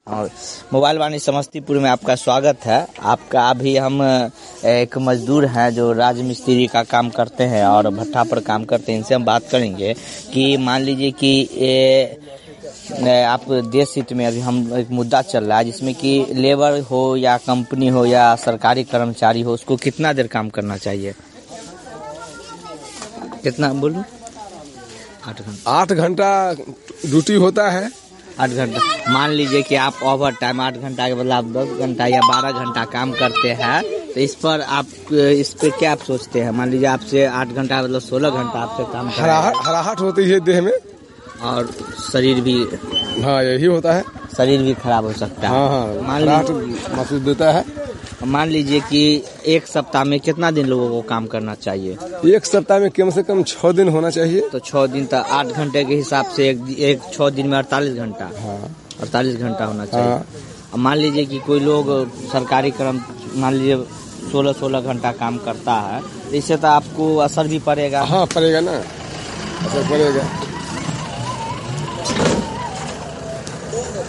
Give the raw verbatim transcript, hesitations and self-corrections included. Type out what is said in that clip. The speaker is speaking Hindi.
और मोबाइल वाणी समस्तीपुर में आपका स्वागत है। आपका अभी हम एक मजदूर हैं जो राज मिस्त्री का काम करते हैं और भट्ठा पर काम करते हैं। इनसे हम बात करेंगे कि मान लीजिए कि ये आप देश हित में अभी हम एक मुद्दा चल रहा है जिसमें कि लेबर हो या कंपनी हो या सरकारी कर्मचारी हो, उसको कितना देर काम करना चाहिए? कितना बोलूं? आठ घंटा आठ घंटा ड्यूटी होता है। आठ घंटा मान लीजिए कि आप ओवर टाइम आठ घंटा के बदले आप दस घंटा या बारह घंटा काम करते हैं, तो इस पर आप इस पे क्या आप सोचते हैं? मान लीजिए आपसे आठ घंटा मतलब सोलह घंटा आपसे काम कर हराहट हराहट होती है देह में और शरीर भी, हाँ यही होता है, शरीर भी खराब हो सकता है। हाँ हाँ मान लीजिए महसूस देता है। मान लीजिए कि एक सप्ताह में कितना दिन लोगों को काम करना चाहिए? एक सप्ताह में कम से कम छह दिन होना चाहिए। तो छह दिन तक आठ घंटे के हिसाब से एक, एक छह दिन में अड़तालीस घंटा हाँ अड़तालीस घंटा होना चाहिए। हाँ। अब मान लीजिए कि कोई लोग सरकारी कर्म मान लीजिए सोलह सोलह घंटा काम करता है, तो इससे तो आपको असर भी पड़ेगा। हाँ पड़ेगा ना, असर पड़ेगा।